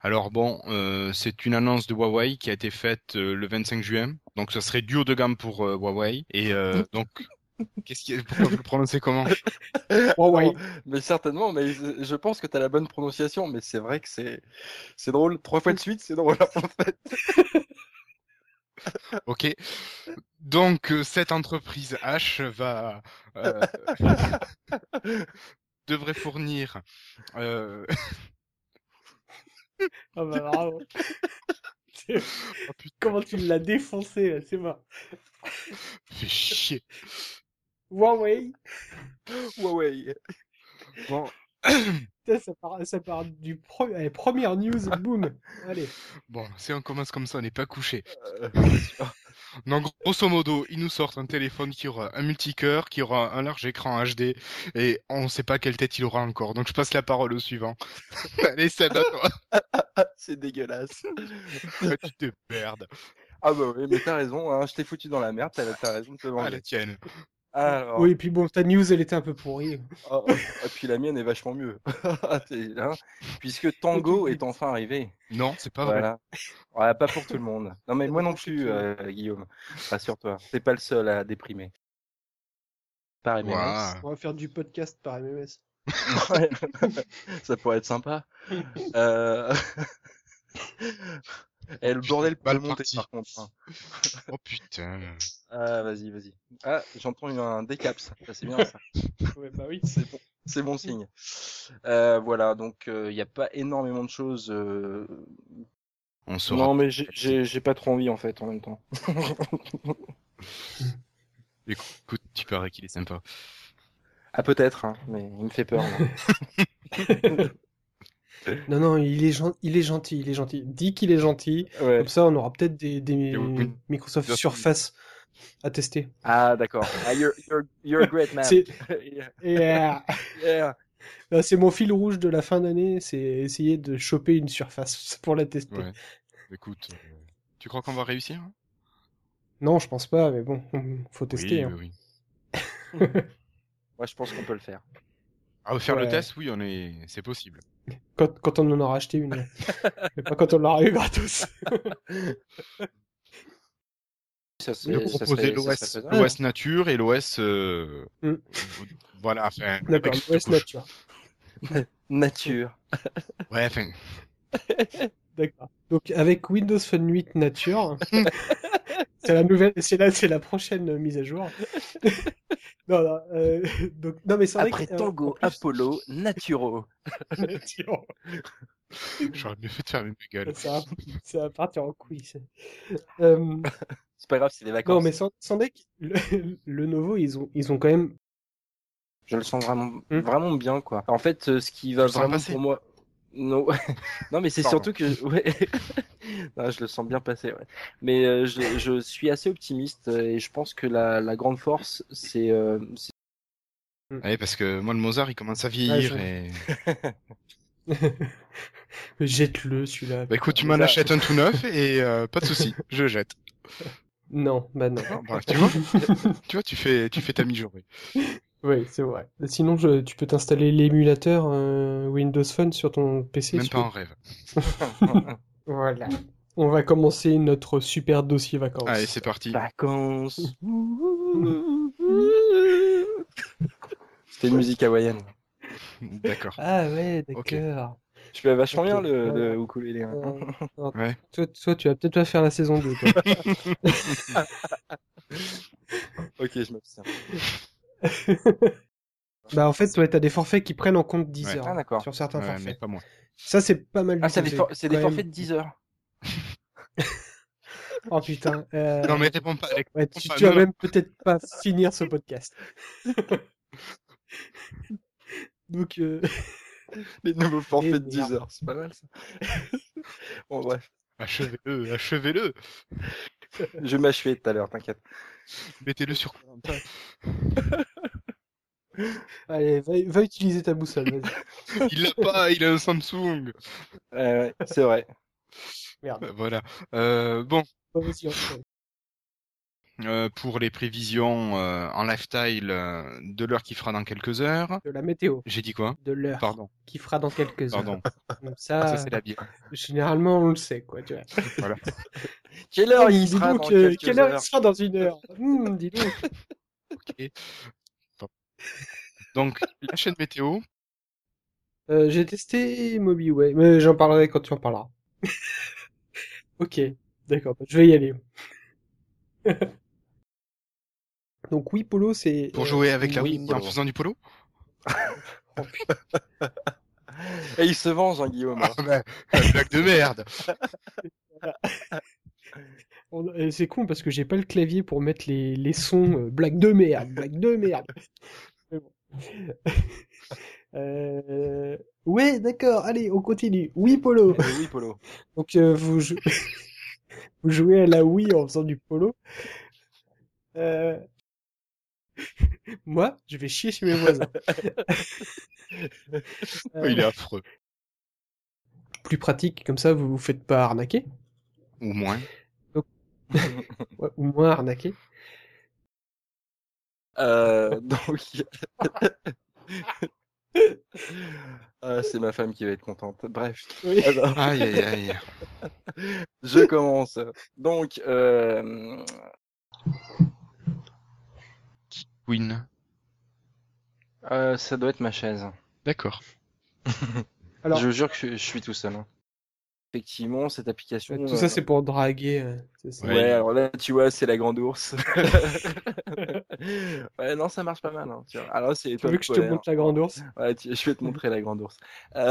Alors bon, c'est une annonce de Huawei qui a été faite le 25 juin. Donc ça serait du haut de gamme pour Huawei. Et donc, pourquoi vous le prononcez comment? Non, Huawei. mais certainement, mais je pense que tu as la bonne prononciation, mais c'est vrai que c'est drôle. 3 fois de suite, c'est drôle en fait. Ok. Donc cette entreprise H euh, devrait fournir. Euh... Ah bah bravo. C'est- Oh putain, Comment tu l'as défoncé, là, c'est mort. fais chier. Huawei. Huawei. Bon. Putain, ça part allez, première news, boum. Allez. Bon, si on commence comme ça, on n'est pas couché. C'est sûr. Donc, grosso modo, ils nous sortent un téléphone qui aura un multicœur, qui aura un large écran HD, et on ne sait pas quelle tête il aura encore. Donc, je passe la parole au suivant. Allez, celle-là, toi. C'est dégueulasse. Tu te perds. Ah bah oui, mais t'as raison, hein, je t'ai foutu dans la merde, t'as raison de te Ah, la venger. tienne. Alors, Oui, et puis bon, ta news, elle était un peu pourrie. et puis la mienne est vachement mieux. Hein, puisque Toi, tu Tango me est dis. enfin arrivé. Non, c'est pas vrai. Voilà. Ouais, pas pour tout le monde. Non mais Ça moi non dépend chez plus, qui, hein. Guillaume. Rassure-toi, t'es pas le seul à déprimer. Par MMS. Waouh. On va faire du podcast par MMS. Ouais, ça pourrait être sympa. Euh... Et le bordel peut Mal monter parti. par contre, hein. Oh putain. Ah, vas-y. Ah, j'entends un décaps. Ça, c'est bien ça. Ouais, bah oui. C'est bon signe. Voilà, donc il n'y a pas énormément de choses. On saura Non, mais peut-être. j'ai pas trop envie en fait en même temps. Écoute, tu paraît qu'il est sympa. Ah peut-être, hein, mais il me fait peur là. Non, non, il est gentil, il est gentil. Dis qu'il est gentil. Ouais. Comme ça, on aura peut-être des Et Windows Microsoft Phone. Surface à tester. Ah d'accord. Ah, you're a great man. C'est Yeah. et, Yeah. c'est mon fil rouge de la fin d'année, c'est essayer de choper une Surface pour la tester. Ouais. Écoute, tu crois qu'on va réussir? Hein? Non, je pense pas, mais bon, faut tester, Oui, hein. oui. Ouais, je pense qu'on peut le faire. Ah, faire le Ouais. test, oui, c'est possible. Quand on en aura acheté une, ouais. Mais pas quand on l'aura eu gratos. De Oui. proposer Ça serait l'OS, faisable. l'OS nature et l'OS, Mm. voilà, enfin, avec D'accord, cette l'OS couche. Nature. Mm. Nature. Ouais, enfin, D'accord. Donc avec Windows Phone 8 Nature, c'est la nouvelle, c'est la prochaine mise à jour. Non, non, donc, non, mais c'est vrai Après que, en Tango, plus, Apollo, Naturo. Nature, j'aurais mieux fait de fermer ma gueule. ça va partir en couille. Ça. Euh, C'est pas grave, c'est les non, mais vacances. sans deck, le Novo, ils ont quand même. Je le sens vraiment, Hmm, vraiment bien, quoi. En fait, ce qui Tu va le sens vraiment passer? pour moi. Non, non mais c'est Pardon. surtout que. Ouais. Non, je le sens bien passer, ouais. Mais je suis assez optimiste et je pense que la grande force, c'est hmm. Ouais, parce que moi, le Mozart, il commence à Ouais, vieillir et... Jette-le, celui-là, Bah écoute, putain. tu m'en achètes un tout neuf et pas de souci, je le jette. Non, bah non. Non, bah, tu vois, tu fais ta mijaurée. Oui, c'est vrai. Sinon, tu peux t'installer l'émulateur Windows Phone sur ton PC Même si pas tu en veux. rêve. Voilà. On va commencer notre super dossier Allez, vacances. c'est parti. vacances. C'était une musique hawaïenne. D'accord. Ah ouais, Ok. d'accord. Je fais vachement Ok. bien le Alors, ukulélé, hein. alors, Ouais. toi, tu vas peut-être pas faire la saison 2, toi. Ok, je m'abstiens. Bah en fait, ouais, t'as des forfaits qui prennent en compte 10 Ouais. heures Ah hein, d'accord. sur certains Ouais, mais forfaits. pas moi. Ça, c'est pas mal Ah, du tout. c'est des Quand même. forfaits de 10 heures. Oh putain. Non, mais réponds pas, Alex. Ouais, Réponds pas. tu Non, vas non. même peut-être pas finir ce podcast. Donc, Les nouveaux et forfaits de 10 merde. heures, c'est pas mal ça. Bon bref, Achevez-le, achevez-le. je vais m'achever tout à l'heure, t'inquiète. Mettez-le sur koh. Allez, va utiliser ta boussole, vas-y. Il l'a pas, il a un Samsung. Ouais, c'est vrai. Merde. Voilà. Bon, Bon, vas-y, enchaîne. pour les prévisions en lifestyle de l'heure qui fera dans quelques heures. De la météo. J'ai dit quoi? De l'heure. Pardon. Qui fera dans quelques heures. Pardon. Donc Ça c'est la bière. généralement, on le sait, quoi, tu vois. Voilà. Quelle heure il Dis sera donc, dans quelques quelle heure heures il sera dans une heure? Dis donc. Ok. Bon. Donc la chaîne météo. J'ai testé MobiWay, mais j'en parlerai quand tu en parleras. Ok, d'accord, je vais y aller. Donc oui, Polo, c'est... Pour jouer avec la oui, Wii Polo. en faisant du polo. Oh, putain. Et il se venge, hein, Guillaume. Ah bah, la blague de merde. C'est con parce que j'ai pas le clavier pour mettre les sons blague de merde, blague de merde. Mais bon. Ouais, d'accord, allez, on continue. Oui, Polo. Oui, Polo. Donc vous jouez à la Wii en faisant du polo. Moi, je vais chier chez mes voisins. Il est affreux. Plus pratique, comme ça vous vous faites pas arnaquer. Ou moins. Ouais, ou moins arnaquer. Donc... c'est ma femme qui va être contente. Bref. Oui. Alors, Aïe aïe aïe. je commence. Donc, Queen. ça doit être ma chaise. D'accord. Alors, Je jure que je suis tout seul. Hein. Effectivement, cette application. tout ça c'est pour draguer. C'est ça. Ouais, Ouais. alors là, tu vois, c'est la grande ours. Ouais, non, ça marche pas mal. Hein, tu vois. Alors, c'est Tu étoile veux que je te polaire. montre la grande ours? Ouais, je vais te montrer la grande ours.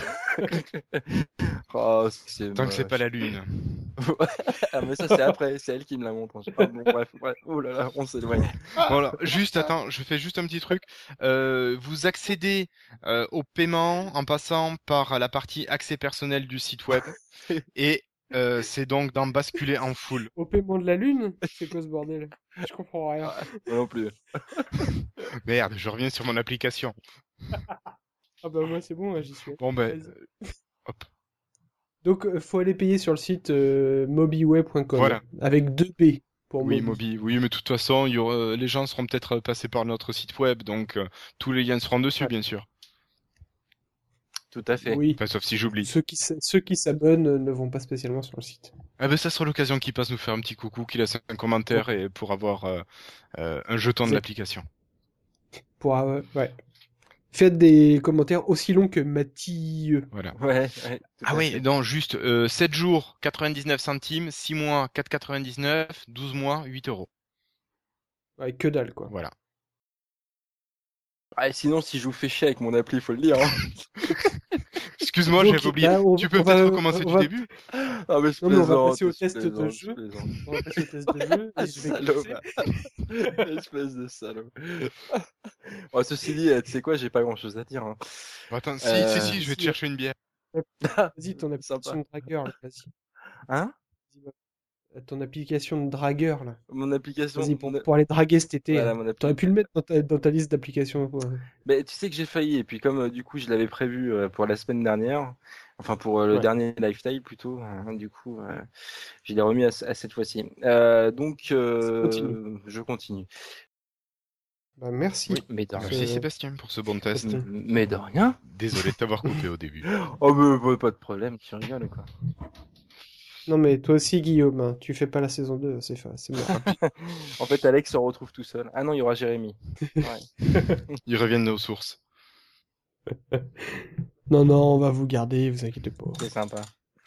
Oh, c'est Tant que c'est moche. pas la lune. Ah, mais ça, c'est après, c'est elle qui me la montre. Hein. Ah, bon, bref. Oh là là, on s'éloigne. Voilà, juste attends, je fais juste un petit truc. Vous accédez au paiement en passant par la partie accès personnel du site web et c'est donc d'en basculer en full. Au paiement de la lune? C'est quoi ce bordel? Je comprends rien. Moi non plus. Merde, je reviens sur mon application. Ah bah moi c'est bon, j'y suis. Bon ben, Vas-y. hop. Donc faut aller payer sur le site mobiway.com Voilà. avec 2 B pour Oui, Mobi. Mobi. Oui, mais de toute façon, les gens seront peut-être passés par notre site web, donc tous les liens seront dessus, Ouais. bien sûr. Tout à fait. Oui. Enfin, sauf si j'oublie. Ceux qui s'abonnent ne vont pas spécialement sur le site. Ah ben, ça sera l'occasion qu'il passe nous faire un petit coucou, qu'il laisse un commentaire et pour avoir un jeton de Exact. l'application. Ouais. Faites des commentaires aussi longs que Mathieu. Voilà. Ouais. Tout Ah à oui, fait. non, juste 7 jours, 99 centimes, 6 mois, 4,99, 12 mois, 8 euros. Ouais, que dalle quoi. Voilà. Ah, et sinon, si je vous fais chier avec mon appli, faut le dire. Hein. Excuse-moi, Donc, j'avais oublié. là, Tu peux peut-être recommencer du début? Ah, mais je Non, mais on va plaisante, passer au je test de plaisante, jeu. je plaisante. On va passer au test de jeu. Ah, Et je vais salaud, commencer. va. Espèce de salaud. Oh, ceci dit, tu sais quoi, j'ai pas grand chose à dire. Hein. Attends, si, je vais te Si, chercher une bière. Vas-y, ton application Sympa. de dragueur, là. Vas-y. Hein? Ton application de dragueur, là. Mon application. Vas-y, pour aller draguer cet été. Voilà, Hein. mon appli. T'aurais pu le mettre dans ta liste d'applications. Mais tu sais que j'ai failli, et puis comme du coup je l'avais prévu pour la semaine dernière, enfin pour le Ouais. dernier lifestyle plutôt, du coup je l'ai remis à cette fois-ci. Donc Continue. je continue. Bah, merci. Oui, mais de rien. Merci Sébastien pour ce bon test. Mais de rien. Désolé de t'avoir coupé au début. Oh mais pas de problème, tu rigoles quoi. Non, mais toi aussi, Guillaume, hein, tu fais pas la saison 2, c'est mort. En fait Alex se retrouve tout seul. Ah non, il y aura Jérémy. Ouais. Ils reviennent aux sources. Non, on va vous garder, vous inquiétez pas. C'est sympa.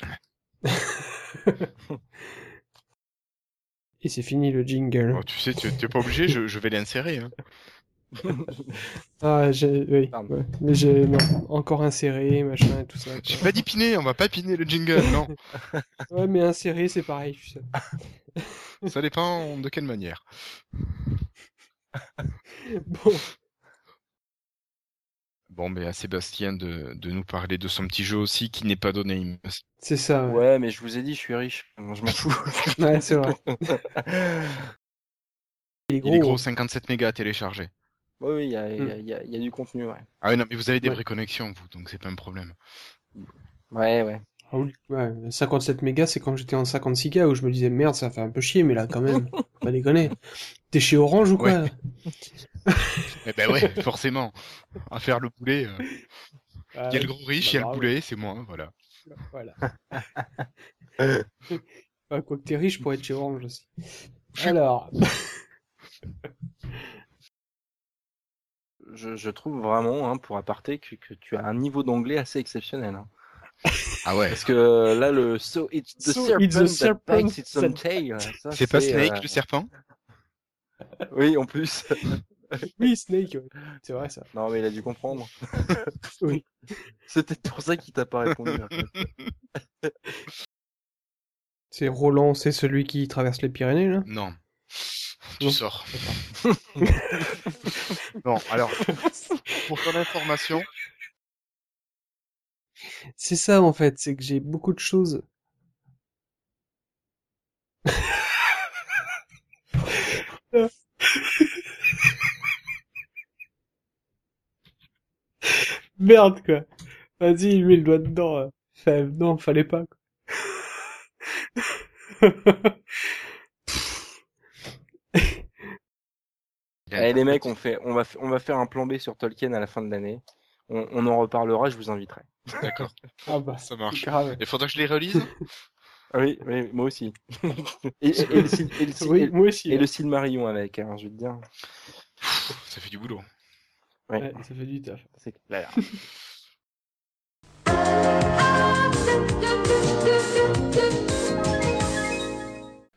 Et c'est fini le jingle. Oh, tu sais, tu t'es pas obligé, je vais l'insérer. Hein. Ah, oui, Pardon. ouais. Mais j'ai non, encore inséré, machin et tout ça. J'ai quoi. pas dit piner, on va pas piner le jingle, non. Ouais, mais inséré, c'est pareil, tu sais. Ça dépend de quelle manière. Bon, Bon, mais à Sébastien de nous parler de son petit jeu aussi qui n'est pas donné. Il me semble. c'est ça. Ouais, Ouais, mais je vous ai dit, je suis riche. Je m'en fous. Ouais, c'est vrai. Il est Il est gros. gros, 57 mégas à télécharger. Oui, il y a du contenu, ouais. Ah oui, non, mais vous avez des Ouais. vraies connexions, vous, donc c'est pas un problème. Ouais. Ah oui, ouais, 57 mégas, c'est quand j'étais en 56K où je me disais merde, ça fait un peu chier, mais là quand même, faut pas déconner. T'es chez Orange ou quoi? Eh ben ouais, forcément. À faire le poulet. Ah Il y a le ouais, gros riche, bah il y a le bravo. poulet, c'est moi, voilà. Voilà. Bah, quoi que t'es riche pour être chez Orange aussi. Alors, Je trouve vraiment, hein, pour aparté, que tu as un niveau d'anglais assez exceptionnel. Hein. Ah ouais. Parce que là, le So it's the So it's the serpent that bites its own serpent tail, ça C'est pas Snake, le serpent? Oui, en plus. Oui, Snake, ouais. C'est vrai ça. Non, mais il a dû comprendre. Oui. C'est peut-être pour ça qu'il t'a pas répondu. En fait. C'est Roland, c'est celui qui traverse les Pyrénées, là? Non. Tu Non. sors. Non, alors, pour ton information, C'est ça, en fait, c'est que j'ai beaucoup de choses. Merde, quoi. Vas-y, il met le doigt dedans. Enfin, non, fallait pas, quoi. Allez, les mecs, on va faire un plan B sur Tolkien à la fin de l'année. On en reparlera, je vous inviterai. d'accord, Ah bah, ça marche. grave. Il faudra que je les relise? Ah oui, oui, moi aussi. Oui, moi aussi. Et hein. le Silmarillion avec, hein, je vais te dire. Ça fait du boulot. Ouais, Ouais, ça fait du taf. c'est clair. Do, do, do, do, do, do.